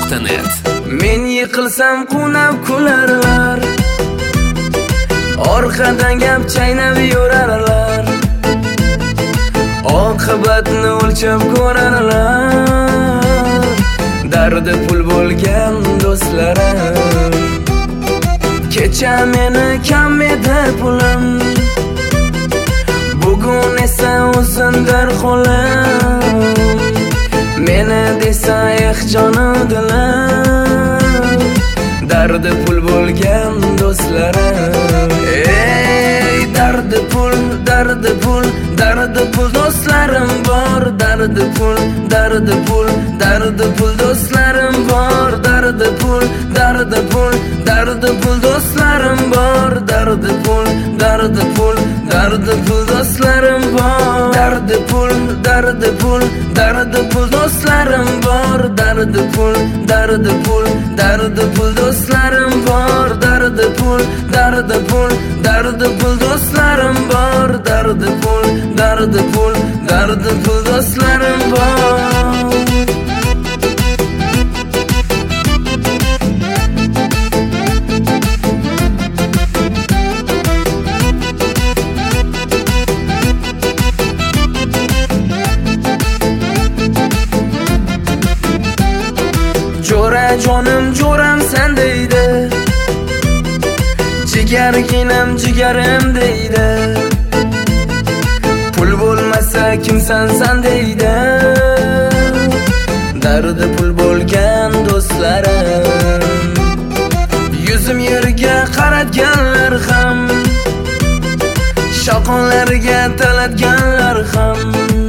Beruniy.net. Men yiqilsam qunab kularlar, orqadan gap chaynab yurarlar, oqibatni o'lchab ko'rarlar. Dardi pul bo'lgan do'stlarim, kecha meni kam edi pulim, bugun esa o'zindir qo'lim. Meni desa jonim dilim, dardi pul bo'lgan do'stlarim. Ey dardi pul, dardi pul, dardi pul do'stlarim bor. Dardi pul, dardi pul, dardi pul do'stlarim bor. Dardi pul, dardi pul, dardi pul do'stlarim bor. Dardi pul, dardi pul, dardi pul do'stlarim bor. Dardi pul, dardi pul, dardi pul do'stlarim bor. Dardi pul, dardi pul, dardi pul do'stlarim bor. Dardi pul, dardi pul, dardi pul do'stlarim bor. Dardi pul, dardi pul, dardi pul do'stlarim bor. Jo'ra jonim jo'ram sen deydi, jigarginam jigarim deydi. Pul bo'lmasa kimsan san deydi. Dardi pul bo'lgan do'stlarim, yuzim yerga qaratganlar ham, shoqonlarga talatganlar ham.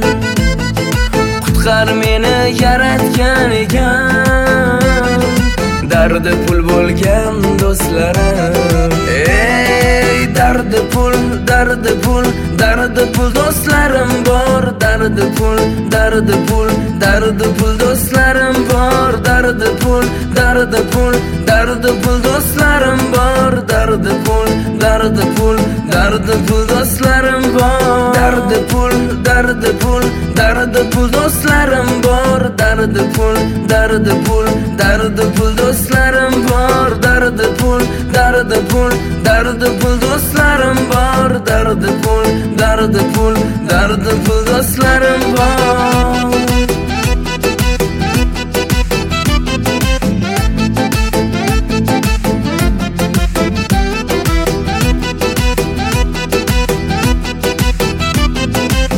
Qutqar meni yaratgan ekan, dardi pul bo'lgan do'stlarim. Ey dardi pul, dardi pul, dardi pul do'stlarim bor. Dardi pul, dardi pul, dardi pul do'stlarim bor. Dardi pul, dardi pul, dardi pul do'stlarim bor. Dardi pul, dardi pul, dardi pul do'stlarim bor. Dardi pul, dardi pul, dardi pul do'stlarim bor. Dardi pul, dardi pul, dardi pul do'stlarim bor. Dardi pul, dardi pul, dardi pul do'stlarim bor. Dardi pul, dardi pul, dardi pul do'stlarim bor.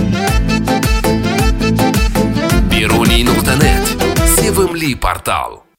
Beruniy.net. Sevimli portal.